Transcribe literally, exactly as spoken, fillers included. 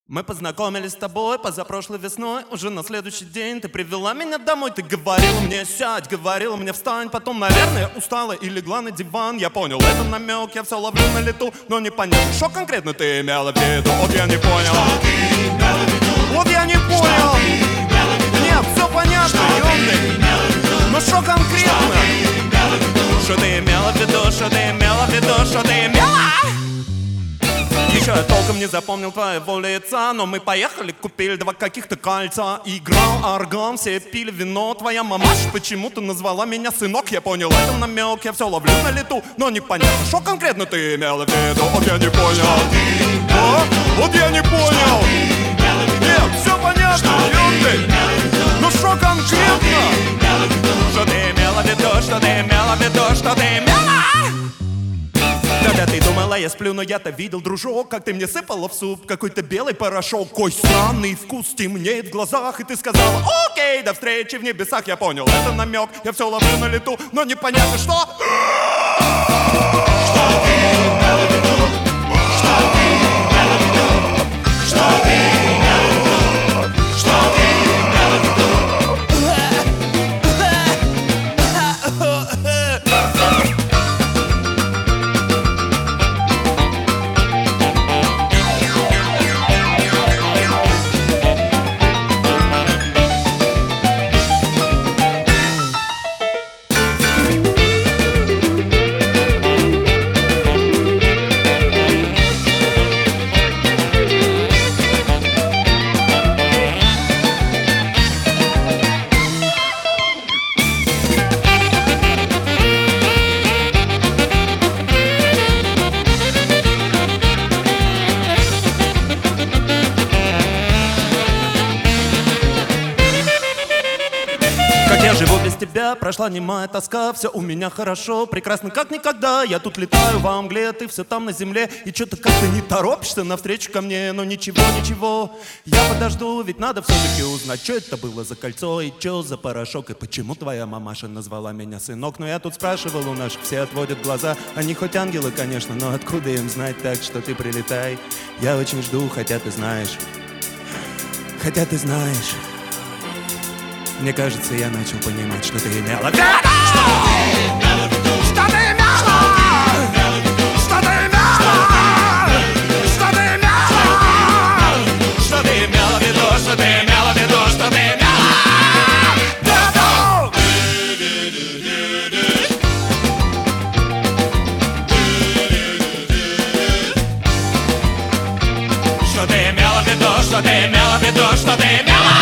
Мы познакомились с тобой позапрошлой весной. Уже на следующий день ты привела меня домой. Ты говорила мне сядь, говорила мне встань. Потом, наверное, устала и легла на диван. Я понял, это намек, я все ловлю на лету. Но непонятно, что конкретно ты имела в виду. Вот я не понял. Что ты имела в виду? Вот я не понял. Нет, все понятно, ёмный. Но что конкретно? Что ты имела в виду, что ты имела в виду, что ты имела? Еще я толком не запомнил твоего лица, но мы поехали, купили два каких-то кольца. Играл орган, все пили вино. Твоя мамаша почему-то назвала меня сынок. Я понял, это намек, я все ловлю на лету. Но непонятно, что конкретно ты имела в виду. Вот я не понял. О, вот я не понял. Нет, все понятно, ёпты. Ну что конкретно? Что ты имела в виду, что ты имела в виду, что ты имела? Когда ты думала, я сплю, но я-то видел, дружок, как ты мне сыпала в суп какой-то белый порошок. Кой странный вкус темнеет в глазах. И ты сказала, окей, до встречи в небесах. Я понял, это намек, я все ловлю на лету. Но непонятно, что... Что ты имела в виду? Что ты имела в виду? Что ты имела в виду? Что ты имела в виду? Я живу без тебя, прошла немая тоска. Все у меня хорошо, прекрасно как никогда. Я тут летаю во мгле, ты все там на земле. И что-то как-то не торопишься навстречу ко мне. Но ничего, ничего, я подожду. Ведь надо все-таки узнать, что это было за кольцо и что за порошок. И почему твоя мамаша назвала меня сынок. Но я тут спрашивал у наших, все отводят глаза. Они хоть ангелы, конечно, но откуда им знать? Так что ты прилетай, я очень жду, хотя ты знаешь. Хотя ты знаешь. Мне кажется, я начал понимать, что ты имела в виду. Что ты имела в виду? Что ты имела? Что ты имела? Что ты имела? Что ты имела в виду? Что ты имела в виду? Что ты имела? Что ты имела в виду? Что ты имела в виду? Что ты имела?